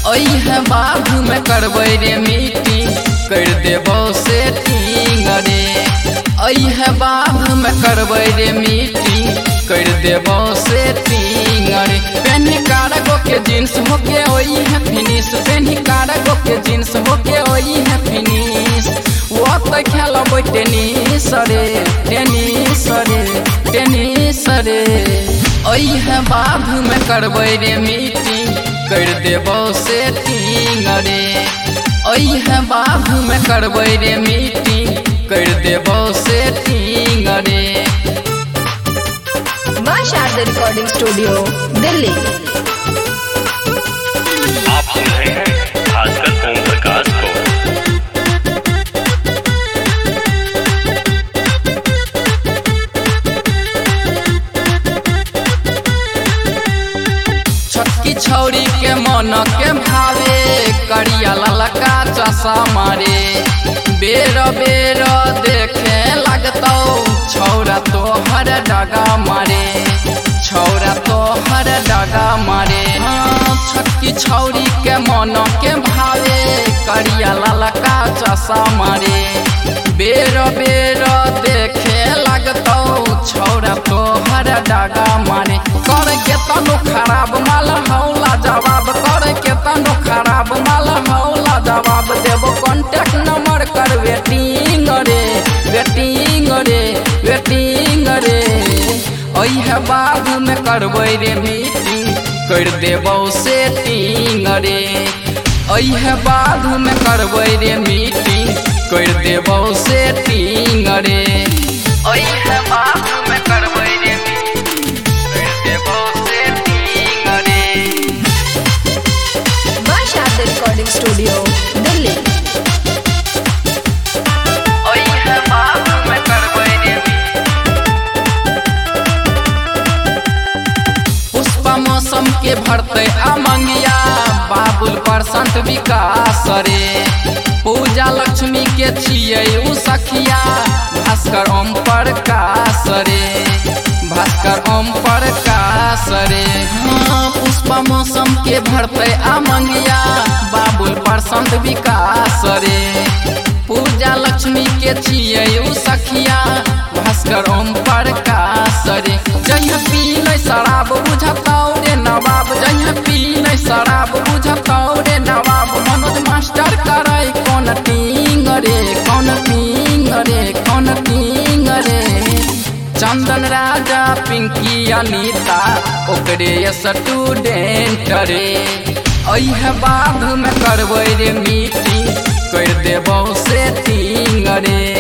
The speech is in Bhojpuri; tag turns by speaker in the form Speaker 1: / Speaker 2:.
Speaker 1: है बाबू में करबै रे मीटिंग कर देबो सेटिंग रे। है बाबू में करबै रे मीटिंग कर देबो सेटिंग रे। पेनी कार्गो के जींस होके ओई है फिनिश, पेनी कार्गो के जींस होके ओई है फिनिश। वो तो खेलबै टेनिस रे टेनिस रे टेनिस रे। है बाबू में करबै रे मीटिंग कर देबो सेटिंग रे। है बाबू में करबै रे मीटिंग कर देबो सेटिंग रे।
Speaker 2: मां शारदा रिकॉर्डिंग स्टूडियो दिल्ली।
Speaker 3: आप सुन रहे हैं भास्कर ओम प्रकाश को।
Speaker 1: छोटकी छौरी के मन के भावे करिया ललका चसा मारे। बेर बेर देखे लगतौ छौरा तो हर डगा मारे, छौरा तो हर डगा मारे। छोटकी छौरी के मन के भावे करिया ललका चसा मारे। बेर बेर देखे लगतौ छौरा तो हर डगा मारे। कर के तनु खराब माल हौला जवाब, कर के तनु खराब माल हौला जवाब। देबो कॉन्टेक्ट नंबर कर वेटिंग रे वेटिंग रे वेटिंग रे। है बाबू में करबै रे मीटिंग कर देबो सेटिंग रे। है बाबू में करबै रे मीटिंग कर देबो सेटिंग रे। है बाबू में करबै रे मीटिंग कर देबो सेटिंग रे।
Speaker 2: मां शारदा रिकॉर्डिंग स्टूडियो दिल्ली।
Speaker 1: है बाबू में करबै रे पुष्पा मौसम के भरते अमंगिया बाबुल परसंत विकास रे। पूजा लक्ष्मी के छियै उ सखिया भास्कर ओम प्रकाश रे, भास्कर ओम प्रकाश रे। पुष्पा मौसम के भरते अमंगिया बाबुल परसंत विकास रे। पूजा लक्ष्मी के छियै उ सखिया भास्कर ओम प्रकाश रे। जहिया पी नहीं शराब बुझतौ रे नवाब, जहिया पी नहीं शराब बुझतौ रे नवाब। मनोज मास्टर करे कौन टिंग रे कौन टिंग रे कौन टिंग रे। चंदन राजा पिंकी अनीता ओकरे स्टूडेंट रे। है बाबू में करबै रे मीटिंग कर देबो सेटिंग रे।